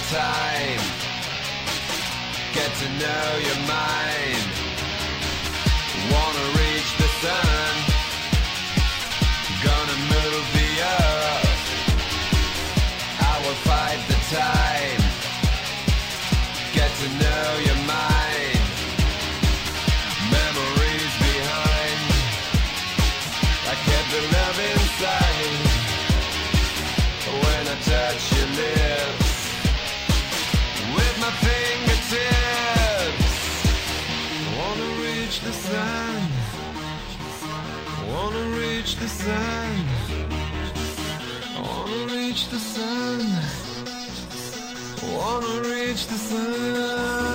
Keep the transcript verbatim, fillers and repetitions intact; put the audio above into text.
time. Get to know your mind. Wanna reach the sun. Gonna move the earth. I will fight the time. Get to know your mind. Memories behind. I kept the love inside. When I touch your lips with my fingertips. Wanna reach the sun. Wanna reach the sun. Wanna reach the sun. Wanna reach the sun.